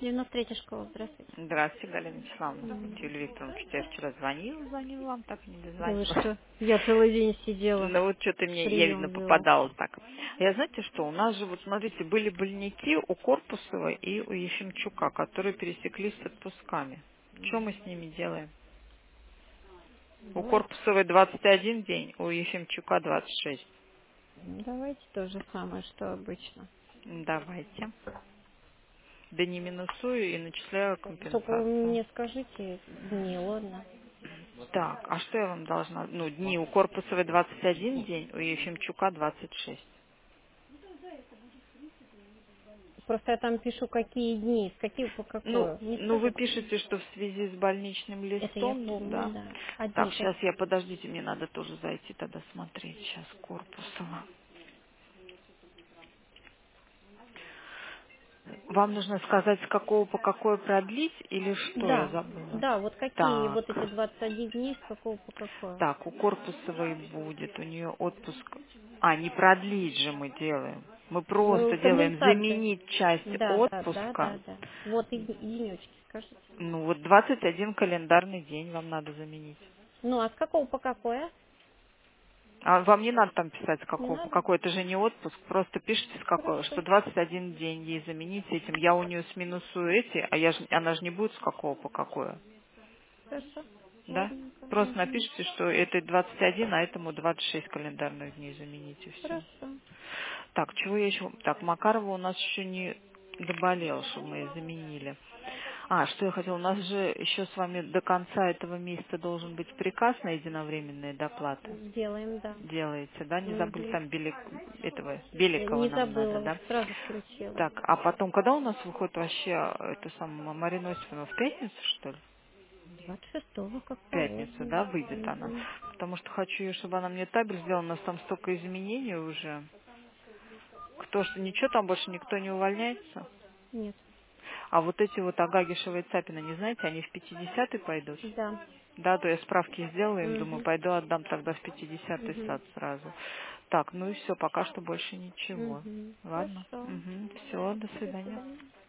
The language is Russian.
93-я школа, здравствуйте. Здравствуйте, Галина Вячеславовна. М. Юлия Викторовна, я вчера звонила вам, так и не Да вы дозвонилась. что? Я целый день сидела, Ну вот что-то мне, я, видно, прием вела. попадала так. Я знаете что, у нас же, вот смотрите, были больники у Корпусова и у Ефимчука, которые пересеклись с отпусками. Что мы с ними делаем? У Давайте, Корпусовой 21 день, у Ефимчука 26. давайте то же самое, что обычно. Давайте. Да не минусую и начисляю Только вы компенсацию. мне скажите дни, ладно? Так, а что я вам должна? Ну, дни у Корпусовой 21 день, у Ефимчука 26. Просто я там пишу, какие дни, с каких по Ну, какое. Не ну вы скажете? пишете, что в связи с больничным Это я листом, помню, да? да. А Так, дни сейчас какие? я, подождите, мне надо тоже зайти тогда смотреть. Сейчас Корпусова. Вам нужно сказать, с какого по какое продлить или что я Да, забыла? да, вот какие Так, вот эти 21 дней, с какого по какое. так, у Корпусовой будет, у нее отпуск. А, не продлить же мы делаем. Мы Ну, просто делаем компенсация. заменить часть Да, да, да, отпуска. да, да. Вот и денечки, скажите. Ну вот 21 календарный день вам надо заменить. Ну, а с какого по какое? А вам не надо там писать с Не какого, по надо? какой, это же не отпуск, просто пишите с какого, Хорошо, что 21 день ей заменить этим. Я у нее сминусую эти, а она же не будет с какого по какое, хорошо. да? Ладненько. Просто Угу. напишите, что это 21, а этому 26 календарных дней замените, все. Хорошо. Так, чего я еще? Так, Макарова у нас еще не доболела, чтобы мы ее заменили. А, что я хотела, у нас же еще с вами до конца этого месяца должен быть приказ на единовременные доплаты. Сделаем, да. Делаете, да? Не забыли Угу. там этого Беликова Не нам надо, забыла, вот да? сразу включила. Так, а потом, когда у нас выходит вообще это самое Марина Осиповна, в пятницу, что ли? 26-го, как В пятницу, положено. да, выйдет она? Угу. Потому что хочу ее, чтобы она мне табель сделала, у нас там столько изменений уже. Кто что, ничего там больше никто не увольняется? Нет. А вот эти вот Агагишева и Цапина, не знаете, они в 50-й пойдут? Да. Да, то я справки сделала им, думаю, Угу. пойду отдам тогда в 50-й Угу. сад сразу. Так, ну и все, пока что больше ничего. Угу. Ладно? Хорошо. Угу. Да, Все, до до свидания. свидания.